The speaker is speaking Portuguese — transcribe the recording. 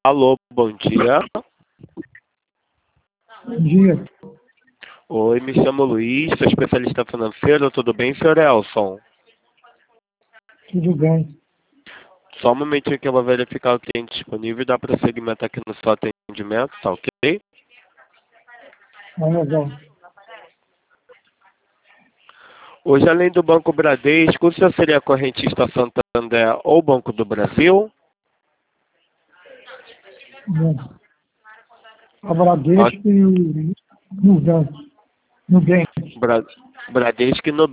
Alô, bom dia. Bom dia. Oi, me chamo Luiz, sou especialista financeiro. Tudo bem, senhor Elson? Tudo bem. Só um momentinho que eu vou verificar o cliente disponível e dar prosseguimento aqui no seu atendimento, tá ok? Tá legal. Hoje, além do Banco Bradesco, o senhor seria correntista Santander ou Banco do Brasil? Bom, a Bradesco e o Nubank. Bradesco e Nubank.